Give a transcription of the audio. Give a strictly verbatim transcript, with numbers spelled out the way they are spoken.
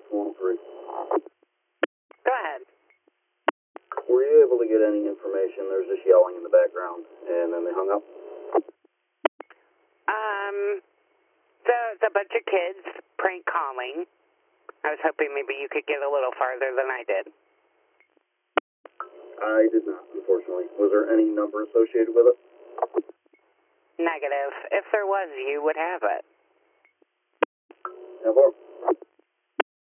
one three. Go ahead. Were you able to get any information? There was just yelling in the background, and then they hung up. Um, so it's a bunch of kids prank calling. I was hoping maybe you could get a little farther than I did. I did not, unfortunately. Was there any number associated with it? Negative. If there was, you would have it. How far?